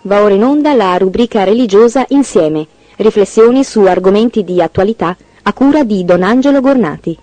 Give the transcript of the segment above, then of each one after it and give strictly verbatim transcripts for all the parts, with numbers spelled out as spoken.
Va ora in onda la rubrica religiosa Insieme, riflessioni su argomenti di attualità a cura di Don Angelo Gornati.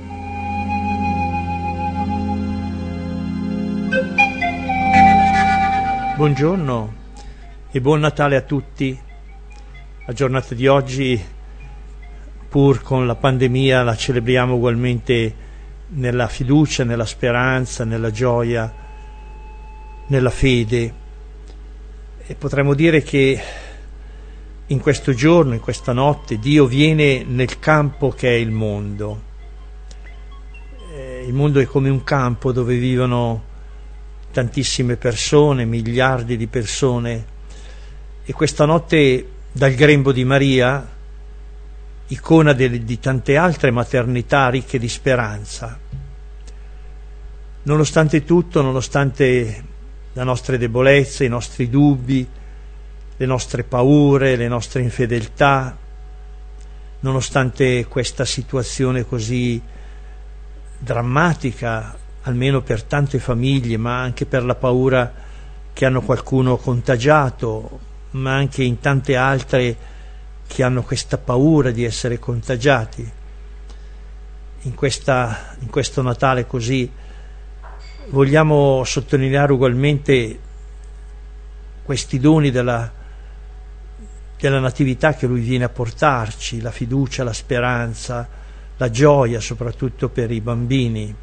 Buongiorno e buon Natale a tutti. La giornata di oggi, pur con la pandemia, la celebriamo ugualmente nella fiducia, nella speranza, nella gioia, nella fede. E potremmo dire che in questo giorno, in questa notte, Dio viene nel campo che è il mondo. Eh, il mondo è come un campo dove vivono tantissime persone, miliardi di persone, e questa notte dal grembo di Maria, icona de, di tante altre maternità ricche di speranza. Nonostante tutto, nonostante le nostre debolezze, i nostri dubbi, le nostre paure, le nostre infedeltà, nonostante questa situazione così drammatica, almeno per tante famiglie, ma anche per la paura che hanno qualcuno contagiato, ma anche in tante altre che hanno questa paura di essere contagiati. In, questa, in questo Natale così vogliamo sottolineare ugualmente questi doni della, della Natività che Lui viene a portarci, la fiducia, la speranza, la gioia, soprattutto per i bambini.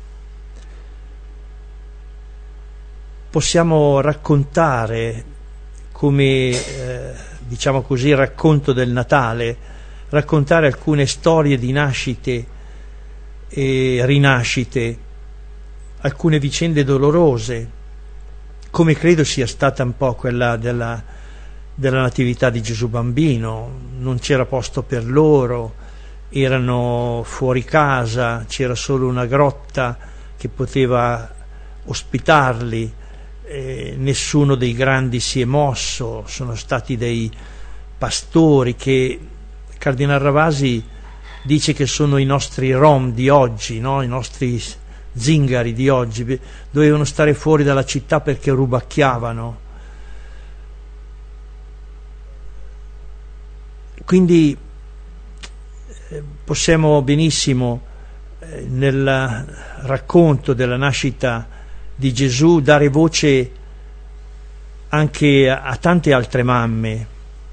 Possiamo raccontare come, eh, diciamo così, racconto del Natale, raccontare alcune storie di nascite e rinascite, alcune vicende dolorose, come credo sia stata un po' quella della, della Natività di Gesù bambino. Non c'era posto per loro, erano fuori casa, c'era solo una grotta che poteva ospitarli, eh, nessuno dei grandi si è mosso, sono stati dei pastori che Cardinal Ravasi dice che sono i nostri rom di oggi, no? I nostri zingari di oggi, dovevano stare fuori dalla città perché rubacchiavano. Quindi eh, possiamo benissimo eh, nel racconto della nascita di Gesù dare voce anche a, a tante altre mamme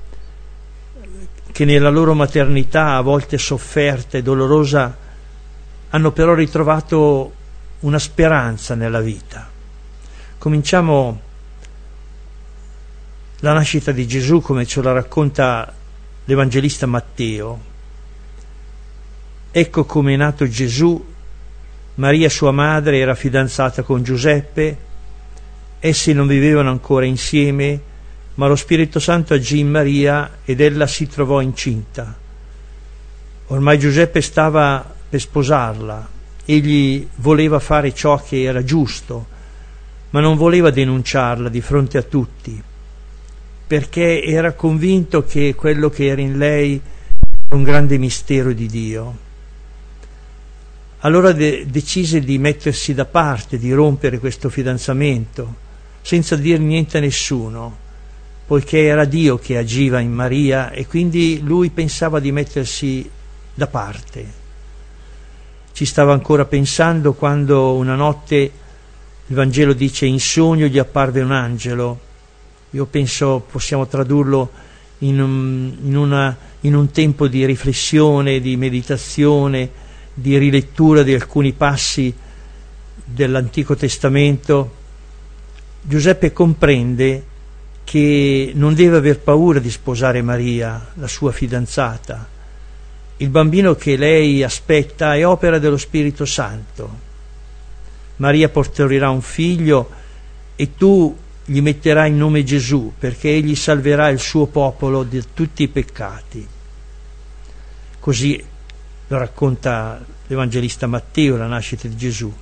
che nella loro maternità, a volte sofferta e dolorosa, hanno però ritrovato una speranza nella vita. Cominciamo la nascita di Gesù come ce la racconta l'Evangelista Matteo. Ecco come è nato Gesù. Maria sua madre era fidanzata con Giuseppe, essi non vivevano ancora insieme, ma lo Spirito Santo agì in Maria ed ella si trovò incinta. Ormai Giuseppe stava per sposarla. Egli voleva fare ciò che era giusto, ma non voleva denunciarla di fronte a tutti, perché era convinto che quello che era in lei era un grande mistero di Dio. Allora de- decise di mettersi da parte, di rompere questo fidanzamento, senza dir niente a nessuno, poiché era Dio che agiva in Maria e quindi lui pensava di mettersi da parte. Ci stava ancora pensando quando una notte, il Vangelo dice, in sogno gli apparve un angelo. Io penso possiamo tradurlo in un, in una, in un tempo di riflessione, di meditazione, di rilettura di alcuni passi dell'Antico Testamento. Giuseppe comprende che non deve aver paura di sposare Maria, la sua fidanzata. Il bambino che lei aspetta è opera dello Spirito Santo. Maria partorirà un figlio e tu gli metterai il nome Gesù, perché egli salverà il suo popolo di tutti i peccati. Così lo racconta l'Evangelista Matteo, la nascita di Gesù.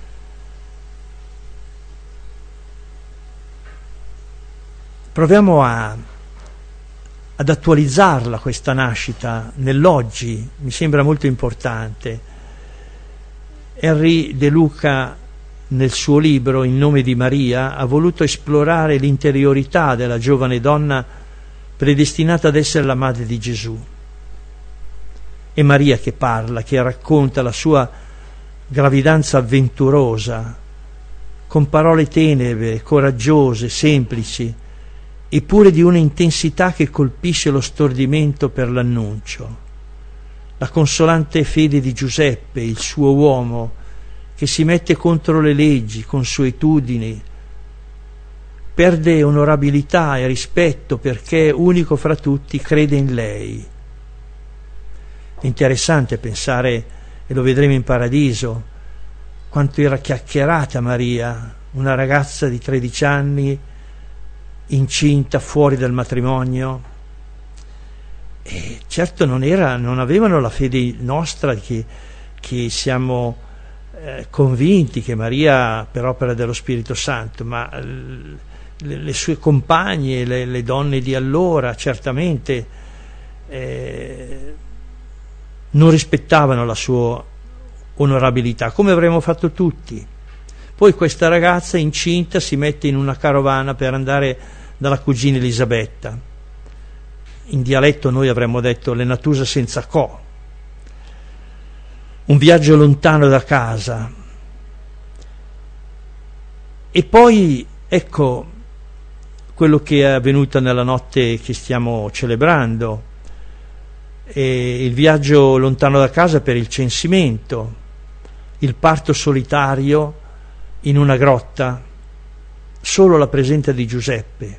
Proviamo a ad attualizzarla questa nascita nell'oggi, mi sembra molto importante. Henri De Luca nel suo libro In nome di Maria, ha voluto esplorare l'interiorità della giovane donna predestinata ad essere la madre di Gesù. È Maria che parla, che racconta la sua gravidanza avventurosa, con parole tenebre, coraggiose, semplici, eppure di una intensità che colpisce lo stordimento per l'annuncio. La consolante fede di Giuseppe, il suo uomo, che si mette contro le leggi, consuetudini, perde onorabilità e rispetto perché, unico fra tutti, crede in lei. È interessante pensare, e lo vedremo in Paradiso, quanto era chiacchierata Maria, una ragazza di tredici anni, incinta, fuori dal matrimonio. E certo non era, non avevano la fede nostra che, che siamo eh, convinti che Maria per opera dello Spirito Santo, ma le, le sue compagne, le, le donne di allora certamente eh, non rispettavano la sua onorabilità, come avremmo fatto tutti. Poi questa ragazza incinta si mette in una carovana per andare dalla cugina Elisabetta. In dialetto noi avremmo detto le natusa senza co. Un viaggio lontano da casa. E poi ecco quello che è avvenuto nella notte che stiamo celebrando, e il viaggio lontano da casa per il censimento, il parto solitario in una grotta, solo la presenza di Giuseppe.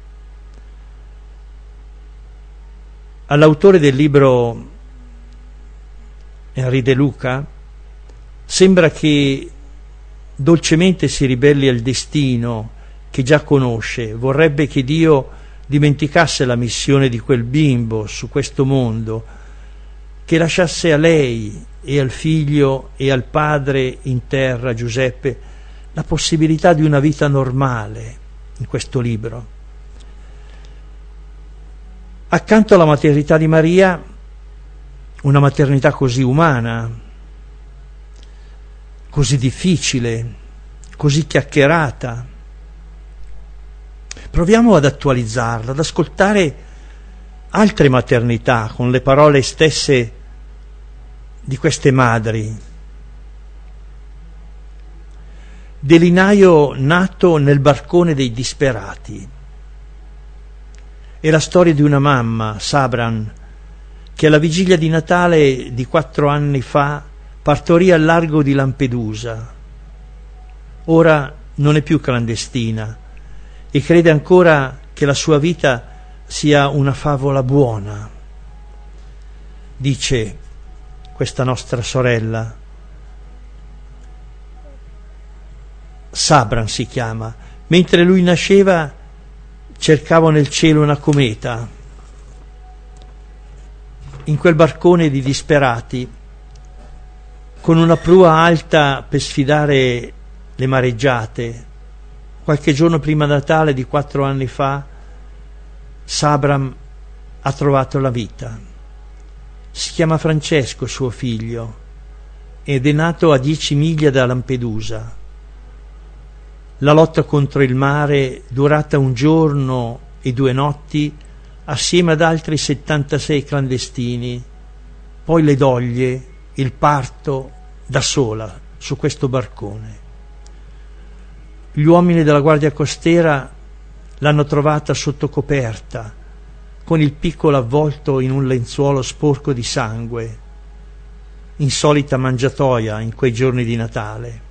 All'autore del libro Henri De Luca sembra che dolcemente si ribelli al destino che già conosce, vorrebbe che Dio dimenticasse la missione di quel bimbo su questo mondo, che lasciasse a lei e al figlio e al padre in terra, Giuseppe, la possibilità di una vita normale in questo libro. Accanto alla maternità di Maria, una maternità così umana, così difficile, così chiacchierata, proviamo ad attualizzarla, ad ascoltare altre maternità con le parole stesse di queste madri. Delinaio nato nel barcone dei disperati. È la storia di una mamma, Sabran, che alla vigilia di Natale di quattro anni fa partorì al largo di Lampedusa. Ora non è più clandestina e crede ancora che la sua vita sia una favola buona. Dice questa nostra sorella, Sabran si chiama, mentre lui nasceva cercavo nel cielo una cometa. In quel barcone di disperati, con una prua alta per sfidare le mareggiate, qualche giorno prima Natale di quattro anni fa, Sabran ha trovato la vita. Si chiama Francesco suo figlio ed è nato a dieci miglia da Lampedusa. La lotta contro il mare, durata un giorno e due notti, assieme ad altri settantasei clandestini, poi le doglie, il parto da sola su questo barcone. Gli uomini della Guardia Costiera l'hanno trovata sotto coperta, con il piccolo avvolto in un lenzuolo sporco di sangue, insolita mangiatoia in quei giorni di Natale.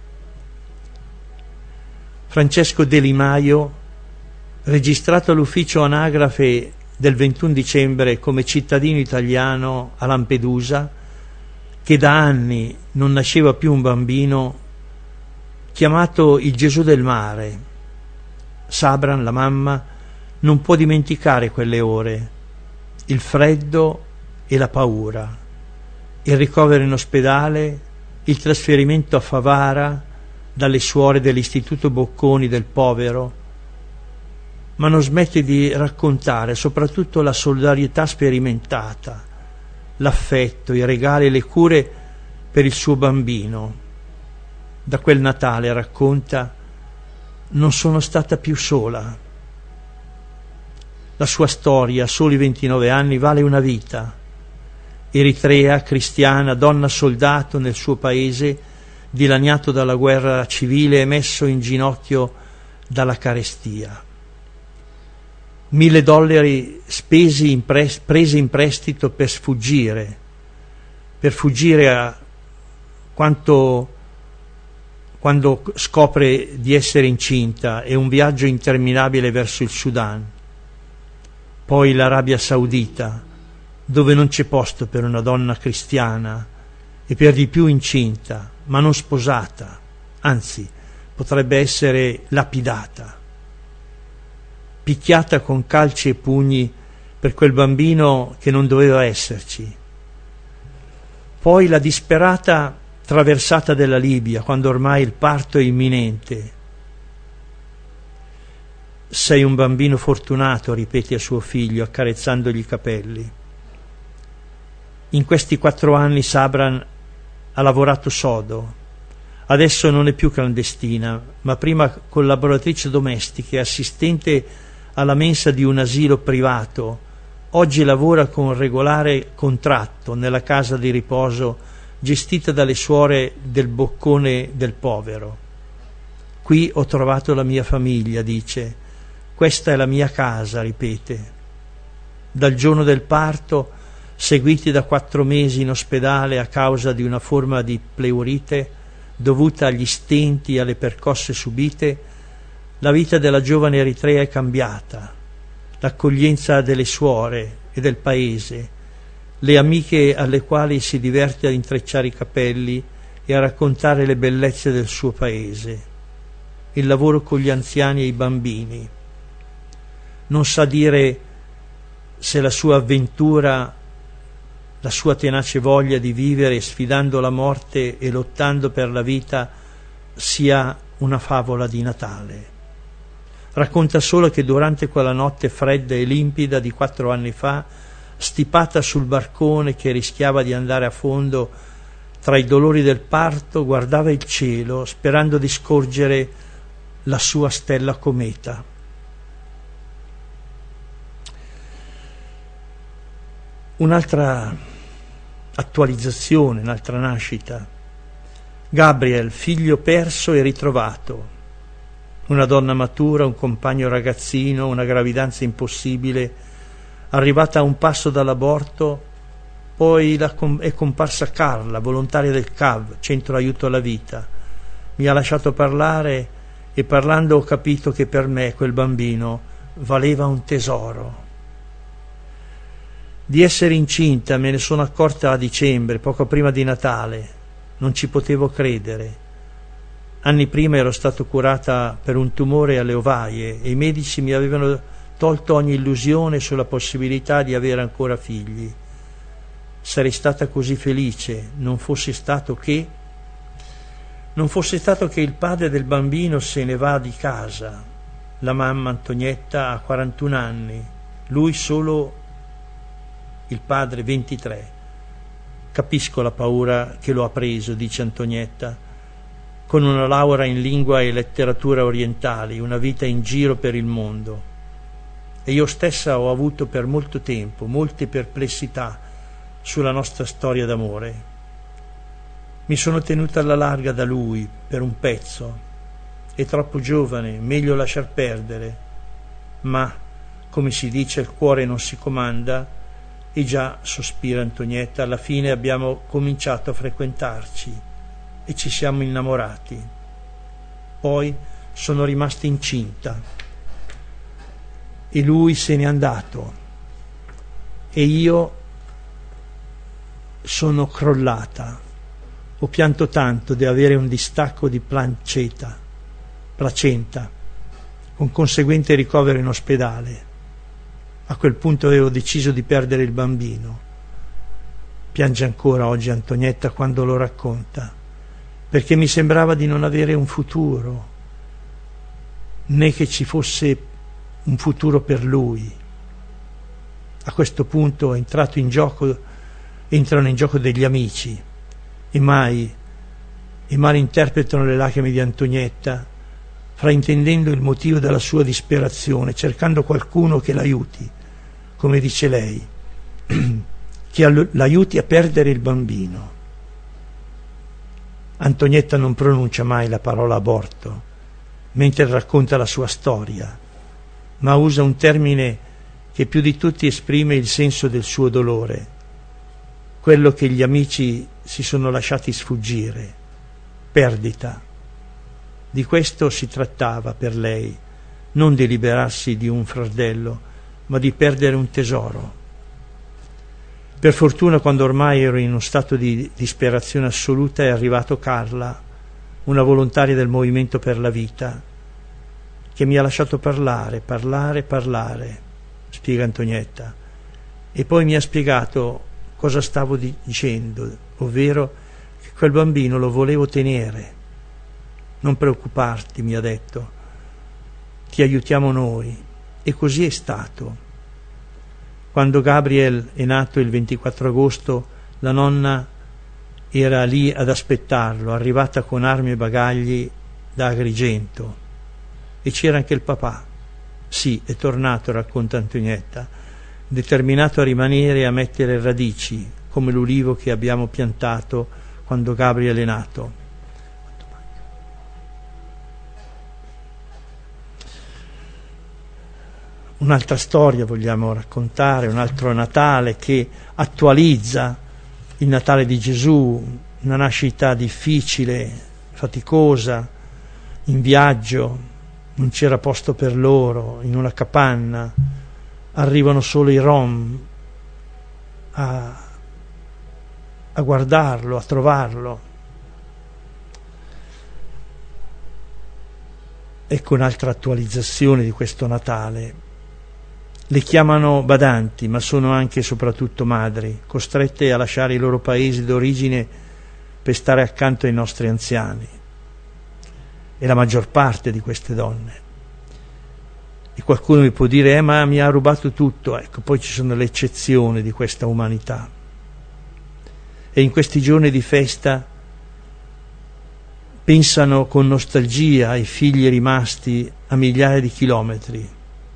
Francesco Delimaio, registrato all'ufficio anagrafe del ventuno dicembre come cittadino italiano a Lampedusa, che da anni non nasceva più un bambino, chiamato il Gesù del mare. Sabran, la mamma, non può dimenticare quelle ore, il freddo e la paura, il ricovero in ospedale, il trasferimento a Favara dalle suore dell'Istituto Bocconi del Povero, ma non smette di raccontare soprattutto la solidarietà sperimentata, l'affetto, i regali e le cure per il suo bambino. Da quel Natale, racconta, non sono stata più sola. La sua storia, a soli ventinove anni, vale una vita. Eritrea, cristiana, donna soldato nel suo paese, dilaniato dalla guerra civile e messo in ginocchio dalla carestia. Mille dollari spesi in pres- presi in prestito per sfuggire, per fuggire a quanto quando scopre di essere incinta, e un viaggio interminabile verso il Sudan. Poi l'Arabia Saudita, dove non c'è posto per una donna cristiana e per di più incinta, ma non sposata, anzi potrebbe essere lapidata, picchiata con calci e pugni per quel bambino che non doveva esserci. Poi la disperata traversata della Libia, quando ormai il parto è imminente. Sei un bambino fortunato, ripete a suo figlio accarezzandogli i capelli. In questi quattro anni Sabran ha lavorato sodo. Adesso non è più clandestina, ma prima collaboratrice domestica e assistente alla mensa di un asilo privato. Oggi lavora con regolare contratto nella casa di riposo gestita dalle suore del boccone del povero. Qui ho trovato la mia famiglia, dice. Questa è la mia casa, ripete. Dal giorno del parto, seguiti da quattro mesi in ospedale a causa di una forma di pleurite dovuta agli stenti e alle percosse subite, la vita della giovane Eritrea è cambiata. L'accoglienza delle suore e del paese, le amiche alle quali si diverte a intrecciare i capelli e a raccontare le bellezze del suo paese, il lavoro con gli anziani e i bambini. Non sa dire se la sua avventura, la sua tenace voglia di vivere sfidando la morte e lottando per la vita sia una favola di Natale. Racconta solo che durante quella notte fredda e limpida di quattro anni fa, stipata sul barcone che rischiava di andare a fondo tra i dolori del parto, guardava il cielo sperando di scorgere la sua stella cometa. Un'altra attualizzazione, un'altra nascita. Gabriel, figlio perso e ritrovato. Una donna matura, un compagno ragazzino, una gravidanza impossibile, arrivata a un passo dall'aborto. Poi la com- è comparsa Carla, volontaria del C A V, Centro Aiuto alla Vita. Mi ha lasciato parlare e parlando ho capito che per me quel bambino valeva un tesoro. Di essere incinta me ne sono accorta a dicembre, poco prima di Natale. Non ci potevo credere. Anni prima ero stato curata per un tumore alle ovaie e i medici mi avevano tolto ogni illusione sulla possibilità di avere ancora figli. Sarei stata così felice, non fosse stato che non fosse stato che il padre del bambino se ne va di casa. La mamma Antonietta ha quarantuno anni, lui solo, il padre ventitré. Capisco la paura che lo ha preso, dice Antonietta, con una laurea in lingua e letteratura orientali, una vita in giro per il mondo. E io stessa ho avuto per molto tempo molte perplessità sulla nostra storia d'amore. Mi sono tenuta alla larga da lui per un pezzo. È troppo giovane, meglio lasciar perdere. Ma, come si dice, il cuore non si comanda. E già, sospira Antonietta, alla fine abbiamo cominciato a frequentarci e ci siamo innamorati. Poi sono rimasta incinta e lui se n'è andato e io sono crollata. Ho pianto tanto di avere un distacco di placenta, placenta, con conseguente ricovero in ospedale. A quel punto avevo deciso di perdere il bambino. Piange ancora oggi Antonietta quando lo racconta, perché mi sembrava di non avere un futuro, né che ci fosse un futuro per lui. A questo punto è entrato in gioco, entrano in gioco degli amici, e mai, e malinterpretano le lacrime di Antonietta, fraintendendo il motivo della sua disperazione, cercando qualcuno che l'aiuti, come dice lei, che l'aiuti a perdere il bambino. Antonietta non pronuncia mai la parola aborto mentre racconta la sua storia, ma usa un termine che più di tutti esprime il senso del suo dolore, quello che gli amici si sono lasciati sfuggire: perdita. Di questo si trattava per lei, non di liberarsi di un fardello, ma di perdere un tesoro. Per fortuna, quando ormai ero in uno stato di disperazione assoluta, è arrivato Carla, una volontaria del Movimento per la Vita, che mi ha lasciato parlare, parlare, parlare, spiega Antonietta, e poi mi ha spiegato cosa stavo dicendo, ovvero che quel bambino lo volevo tenere. Non preoccuparti, mi ha detto, ti aiutiamo noi. E così è stato. Quando Gabriel è nato il ventiquattro agosto, la nonna era lì ad aspettarlo, arrivata con armi e bagagli da Agrigento, e c'era anche il papà. Sì, è tornato, racconta Antonietta, determinato a rimanere e a mettere radici, come l'ulivo che abbiamo piantato quando Gabriel è nato. Un'altra storia vogliamo raccontare, un altro Natale che attualizza il Natale di Gesù, una nascita difficile, faticosa, in viaggio, non c'era posto per loro, in una capanna, arrivano solo i rom a, a guardarlo, a trovarlo. Ecco un'altra attualizzazione di questo Natale. Le chiamano badanti, ma sono anche e soprattutto madri, costrette a lasciare i loro paesi d'origine per stare accanto ai nostri anziani. È la maggior parte di queste donne. E qualcuno mi può dire, eh, ma mi ha rubato tutto. Ecco, poi ci sono le eccezioni di questa umanità. E in questi giorni di festa pensano con nostalgia ai figli rimasti a migliaia di chilometri.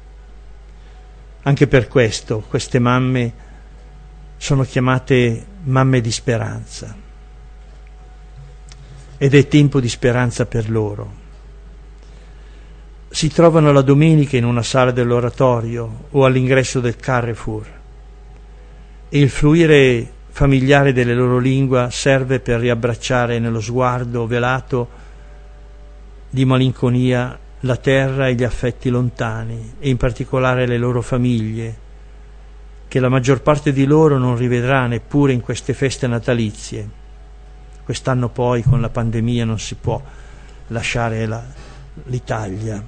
Anche per questo queste mamme sono chiamate mamme di speranza, ed è tempo di speranza per loro. Si trovano la domenica in una sala dell'oratorio o all'ingresso del Carrefour, e il fluire familiare delle loro lingue serve per riabbracciare nello sguardo velato di malinconia la terra e gli affetti lontani, e in particolare le loro famiglie, che la maggior parte di loro non rivedrà neppure in queste feste natalizie. Quest'anno poi con la pandemia non si può lasciare la, l'Italia.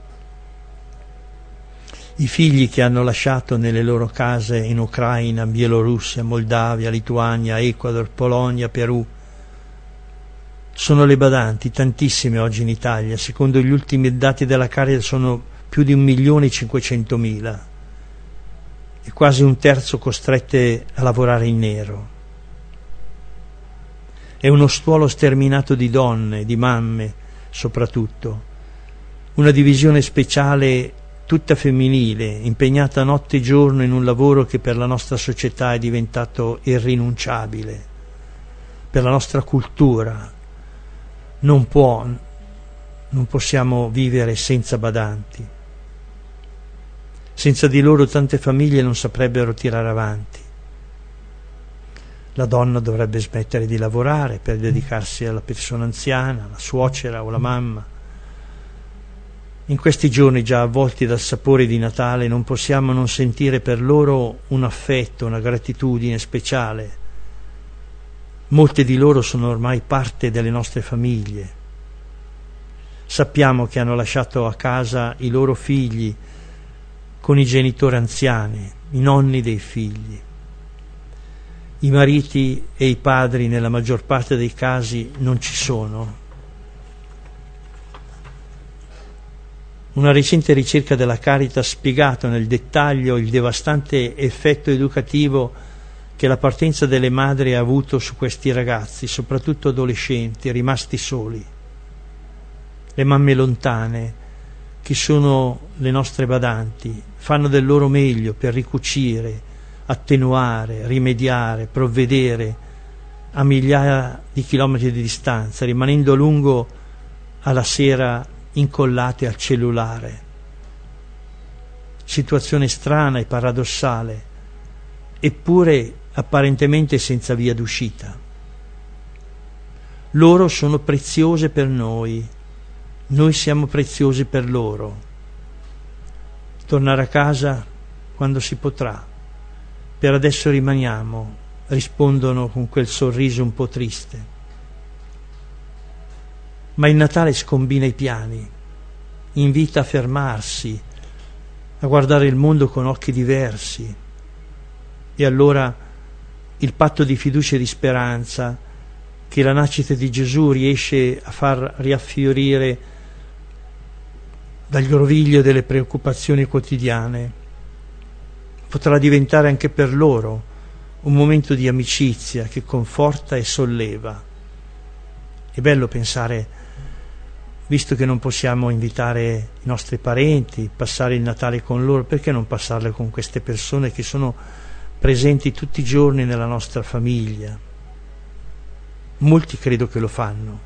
I figli che hanno lasciato nelle loro case in Ucraina, Bielorussia, Moldavia, Lituania, Ecuador, Polonia, Perù, sono le badanti, tantissime oggi in Italia. Secondo gli ultimi dati della Caritas sono più di un milione e cinquecentomila, e quasi un terzo costrette a lavorare in nero. È uno stuolo sterminato di donne, di mamme soprattutto, una divisione speciale tutta femminile, impegnata notte e giorno in un lavoro che per la nostra società è diventato irrinunciabile, per la nostra cultura. Non può, non possiamo vivere senza badanti. Senza di loro tante famiglie non saprebbero tirare avanti. La donna dovrebbe smettere di lavorare per dedicarsi alla persona anziana, la suocera o la mamma. In questi giorni già avvolti dal sapore di Natale non possiamo non sentire per loro un affetto, una gratitudine speciale. Molte di loro sono ormai parte delle nostre famiglie. Sappiamo che hanno lasciato a casa i loro figli con i genitori anziani, i nonni dei figli. I mariti e i padri nella maggior parte dei casi non ci sono. Una recente ricerca della Caritas ha spiegato nel dettaglio il devastante effetto educativo che la partenza delle madri ha avuto su questi ragazzi, soprattutto adolescenti, rimasti soli. Le mamme lontane, che sono le nostre badanti, fanno del loro meglio per ricucire, attenuare, rimediare, provvedere a migliaia di chilometri di distanza, rimanendo a lungo alla sera incollate al cellulare. Situazione strana e paradossale, eppure apparentemente senza via d'uscita. Loro sono preziose per noi, noi siamo preziosi per loro. Tornare a casa quando si potrà. Per adesso rimaniamo, rispondono con quel sorriso un po' triste. Ma il Natale scombina i piani, invita a fermarsi, a guardare il mondo con occhi diversi. E allora il patto di fiducia e di speranza che la nascita di Gesù riesce a far riaffiorire dal groviglio delle preoccupazioni quotidiane potrà diventare anche per loro un momento di amicizia che conforta e solleva. È bello pensare, visto che non possiamo invitare i nostri parenti, passare il Natale con loro, perché non passarlo con queste persone che sono presenti tutti i giorni nella nostra famiglia? Molti credo che lo fanno.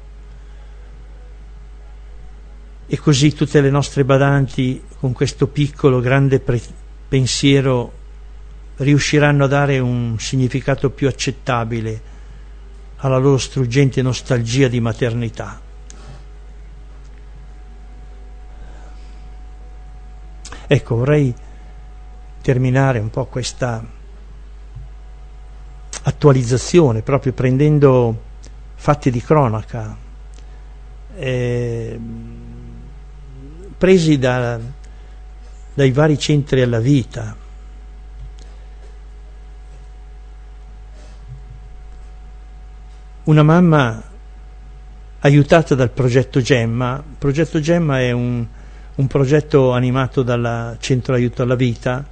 E così tutte le nostre badanti, con questo piccolo grande pre- pensiero, riusciranno a dare un significato più accettabile alla loro struggente nostalgia di maternità. Ecco, vorrei terminare un po' questa attualizzazione proprio prendendo fatti di cronaca eh, presi da, dai vari centri alla vita. Una mamma aiutata dal progetto Gemma. Il progetto Gemma è un, un progetto animato dal Centro Aiuto alla Vita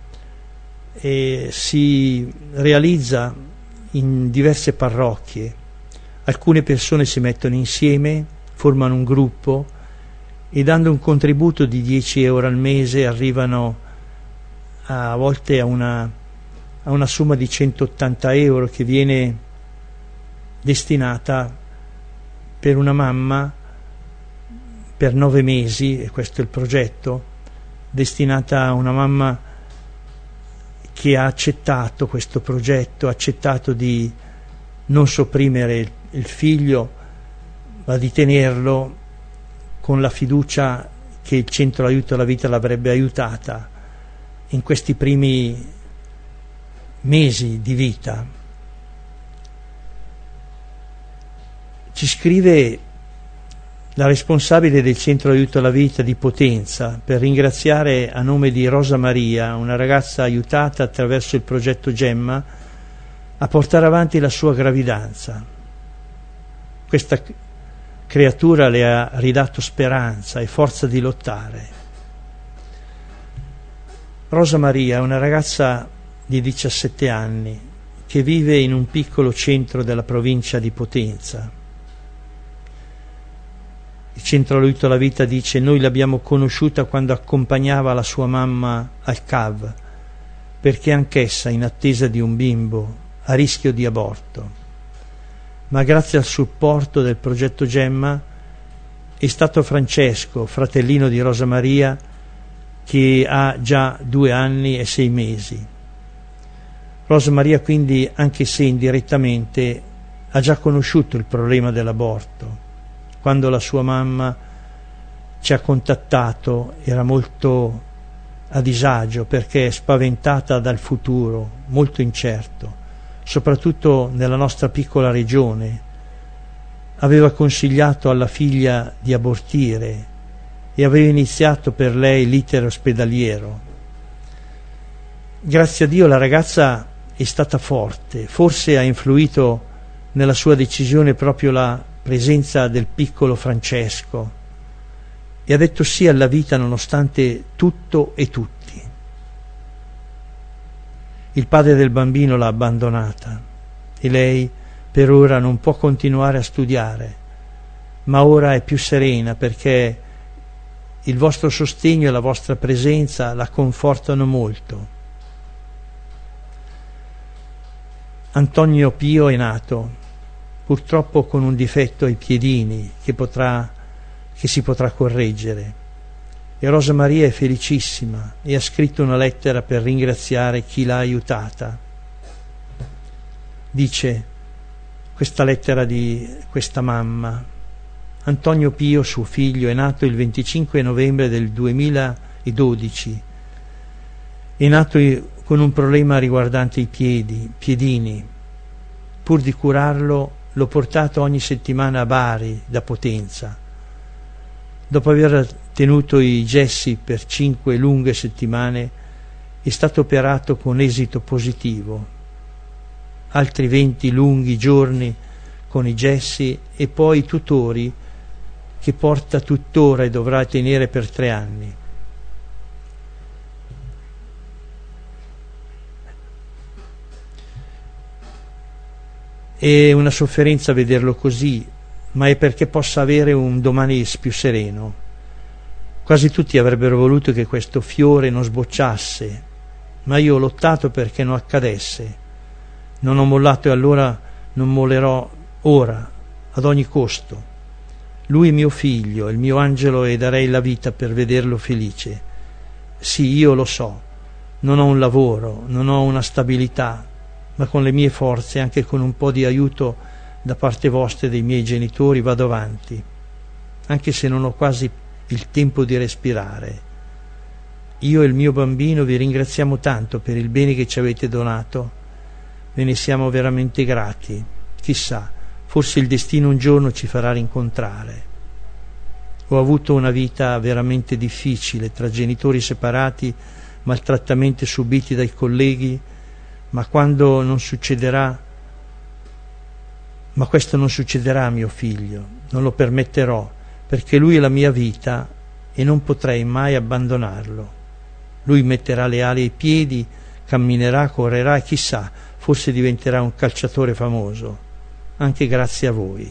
e si realizza in diverse parrocchie. Alcune persone si mettono insieme, formano un gruppo e dando un contributo di dieci euro al mese arrivano a, a volte a una, a una somma di centottanta euro che viene destinata per una mamma per nove mesi, e questo è il progetto, destinata a una mamma che ha accettato questo progetto, ha accettato di non sopprimere il, il figlio, ma di tenerlo con la fiducia che il Centro Aiuto alla Vita l'avrebbe aiutata in questi primi mesi di vita. Ci scrive la responsabile del Centro Aiuto alla Vita di Potenza per ringraziare a nome di Rosa Maria, una ragazza aiutata attraverso il progetto Gemma a portare avanti la sua gravidanza. Questa creatura le ha ridato speranza e forza di lottare. Rosa Maria è una ragazza di diciassette anni che vive in un piccolo centro della provincia di Potenza. Il Centro Aiuto alla Vita dice: noi l'abbiamo conosciuta quando accompagnava la sua mamma al C A V, perché anch'essa in attesa di un bimbo a rischio di aborto. Ma grazie al supporto del progetto Gemma è stato Francesco, fratellino di Rosa Maria, che ha già due anni e sei mesi. Rosa Maria quindi, anche se indirettamente, ha già conosciuto il problema dell'aborto. Quando la sua mamma ci ha contattato era molto a disagio perché spaventata dal futuro, molto incerto, soprattutto nella nostra piccola regione. Aveva consigliato alla figlia di abortire e aveva iniziato per lei l'iter ospedaliero. Grazie a Dio la ragazza è stata forte, forse ha influito nella sua decisione proprio la presenza del piccolo Francesco, e ha detto sì alla vita nonostante tutto e tutti. Il padre del bambino l'ha abbandonata e lei per ora non può continuare a studiare, ma ora è più serena perché il vostro sostegno e la vostra presenza la confortano molto. Antonio Pio è nato, purtroppo con un difetto ai piedini che, potrà, che si potrà correggere. E Rosa Maria è felicissima e ha scritto una lettera per ringraziare chi l'ha aiutata. Dice questa lettera di questa mamma: Antonio Pio, suo figlio, è nato il venticinque novembre del duemiladodici. È nato con un problema riguardante i piedi, piedini. Pur di curarlo, l'ho portato ogni settimana a Bari da Potenza. Dopo aver tenuto i gessi per cinque lunghe settimane, è stato operato con esito positivo. Altri venti lunghi giorni con i gessi e poi i tutori che porta tuttora e dovrà tenere per tre anni. È una sofferenza vederlo così, ma è perché possa avere un domani più sereno. Quasi tutti avrebbero voluto che questo fiore non sbocciasse, ma io ho lottato perché non accadesse. Non ho mollato e allora non mollerò ora, ad ogni costo. Lui è mio figlio, il mio angelo, e darei la vita per vederlo felice. Sì, io lo so, non ho un lavoro, non ho una stabilità, ma con le mie forze, anche con un po' di aiuto da parte vostra e dei miei genitori, vado avanti, anche se non ho quasi il tempo di respirare. Io e il mio bambino vi ringraziamo tanto per il bene che ci avete donato, ve ne siamo veramente grati. Chissà, forse il destino un giorno ci farà rincontrare. Ho avuto una vita veramente difficile, tra genitori separati, maltrattamenti subiti dai colleghi, ma quando non succederà, ma questo non succederà a mio figlio, non lo permetterò, perché lui è la mia vita e non potrei mai abbandonarlo. Lui metterà le ali ai piedi, camminerà, correrà e chissà, forse diventerà un calciatore famoso, anche grazie a voi.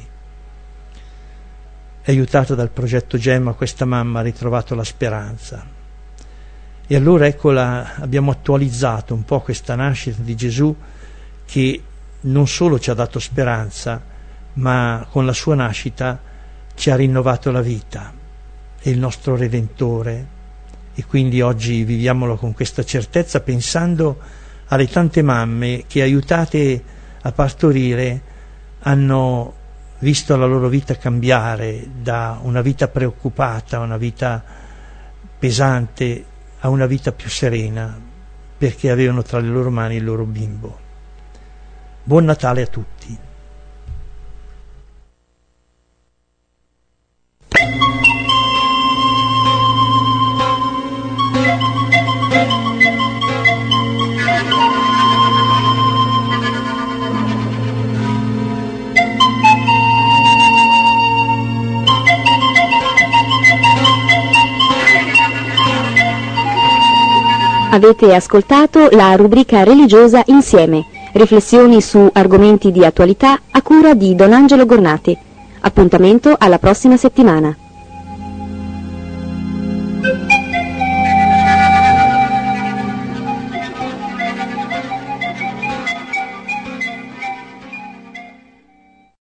Aiutata dal progetto Gemma, questa mamma ha ritrovato la speranza. E allora eccola, abbiamo attualizzato un po' questa nascita di Gesù, che non solo ci ha dato speranza, ma con la sua nascita ci ha rinnovato la vita. È il nostro Redentore, e quindi oggi viviamolo con questa certezza, pensando alle tante mamme che, aiutate a partorire, hanno visto la loro vita cambiare da una vita preoccupata, una vita pesante, a una vita più serena, perché avevano tra le loro mani il loro bimbo. Buon Natale a tutti. Avete ascoltato la rubrica religiosa Insieme, riflessioni su argomenti di attualità a cura di Don Angelo Gornati. Appuntamento alla prossima settimana.